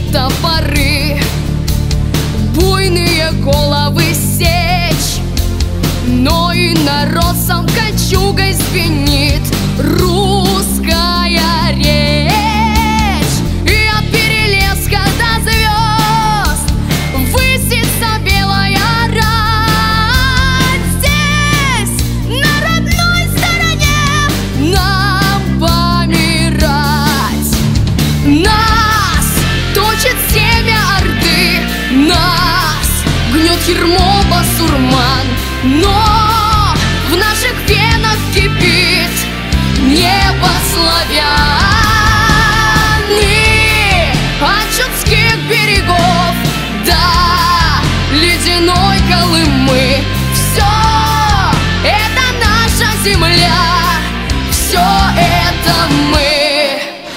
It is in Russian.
топоры, буйные головы сечь, но и народ сам кольчугой звенит. Русская речь, и от Перелеска до звезд высится белая рать. Здесь, на родной стороне, нам помирать. Нас точит семя Орды, нас гнет ярмо басурман, но в наших венах кипит небо славян. И от чудских берегов до ледяной Колымы все это наша земля, все это мы.